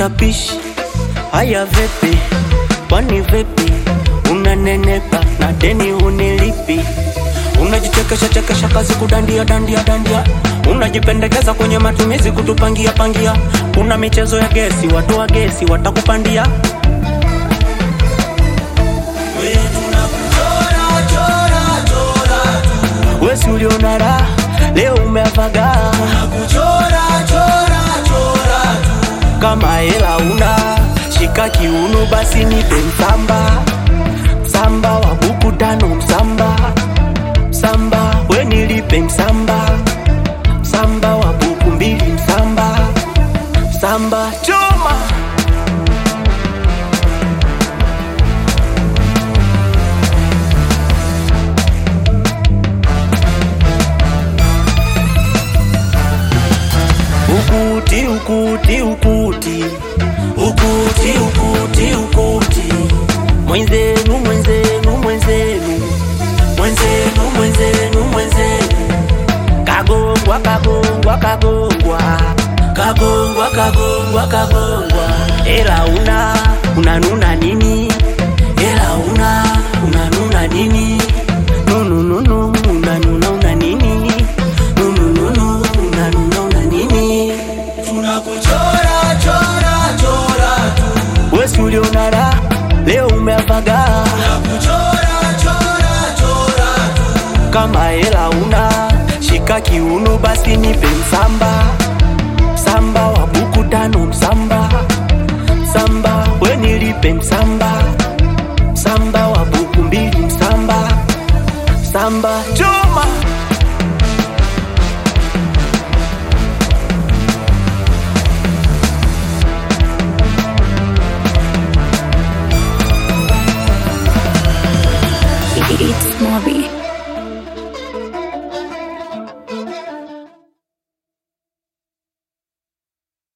matapishi haya vipi, kwani vipi unanenepa na deni unilipi? Unajichekesha chekesha kazi kudandia dandia dandia, unajipendekeza kwenye matumizi kutupangia pangia. Kuna michezo ya gesi, watu wa gesi watakupandia. Wewe tunakuchora chora chora tu, Wesi uliona raha leo umeavaga. tunakuchora chora chora tu, Kama hela una shika kiuno basi nipe msamba. Msamba wa buku tano msamba. Msamba we nilipe msamba. Msamba wa buku mbili msamba. Msamba choma. Ukuti ukuti ukuti ukuti ukuti ukuti, mwenzenu mwenzenu mwenzenu mwenzenu mwenzenu mwenzenu, kagongwa kagongwa kagongwa kagongwa kagongwa kagongwa. Ela unanuna nini? Ela unanuna nini? Nunu nunu unanuna una nini? Nunu nunu unanuna una nini? tunakuchora chora chora tu, Wesi uliona raha leo umeavaga. tunakuchora chora chora tu, Kama hela una shika kiuno basi nipe msamba. Msamba wa buku tano msamba. Msamba we nilipe msamba. Msamba wa buku mbili msamba. Msamba choma. It's Moby.